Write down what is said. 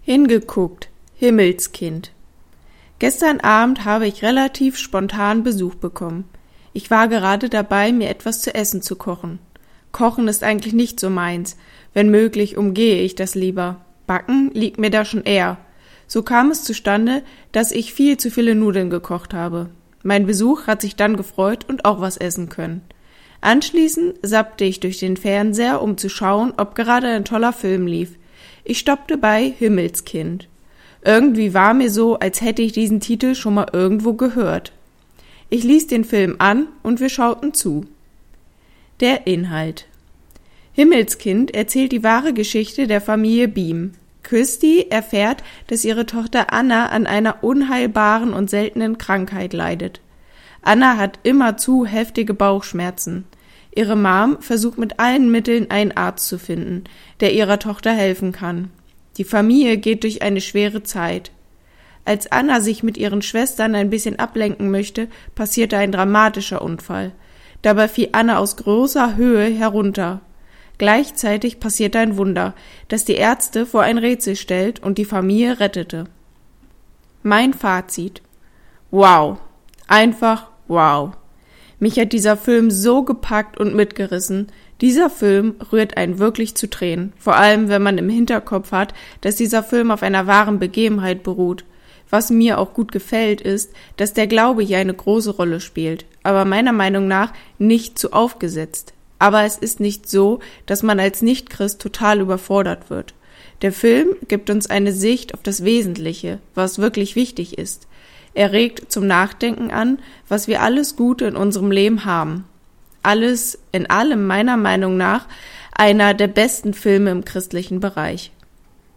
Hingeguckt, Himmelskind. Gestern Abend habe ich relativ spontan Besuch bekommen. Ich war gerade dabei, mir etwas zu essen zu kochen. Kochen ist eigentlich nicht so meins. Wenn möglich, umgehe ich das lieber. Backen liegt mir da schon eher. So kam es zustande, dass ich viel zu viele Nudeln gekocht habe. Mein Besuch hat sich dann gefreut und auch was essen können. Anschließend zappte ich durch den Fernseher, um zu schauen, ob gerade ein toller Film lief. Ich stoppte bei Himmelskind. Irgendwie war mir so, als hätte ich diesen Titel schon mal irgendwo gehört. Ich ließ den Film an und wir schauten zu. Der Inhalt: Himmelskind erzählt die wahre Geschichte der Familie Beam. Christy erfährt, dass ihre Tochter Anna an einer unheilbaren und seltenen Krankheit leidet. Anna hat immerzu heftige Bauchschmerzen. Ihre Mom versucht mit allen Mitteln, einen Arzt zu finden, der ihrer Tochter helfen kann. Die Familie geht durch eine schwere Zeit. Als Anna sich mit ihren Schwestern ein bisschen ablenken möchte, passierte ein dramatischer Unfall. Dabei fiel Anna aus großer Höhe herunter. Gleichzeitig passierte ein Wunder, das die Ärzte vor ein Rätsel stellt und die Familie rettete. Mein Fazit: Wow. Einfach wow. Mich hat dieser Film so gepackt und mitgerissen. Dieser Film rührt einen wirklich zu Tränen, vor allem wenn man im Hinterkopf hat, dass dieser Film auf einer wahren Begebenheit beruht. Was mir auch gut gefällt, ist, dass der Glaube hier eine große Rolle spielt, aber meiner Meinung nach nicht zu aufgesetzt. Aber es ist nicht so, dass man als Nichtchrist total überfordert wird. Der Film gibt uns eine Sicht auf das Wesentliche, was wirklich wichtig ist. Er regt zum Nachdenken an, was wir alles Gute in unserem Leben haben. Alles in allem meiner Meinung nach einer der besten Filme im christlichen Bereich.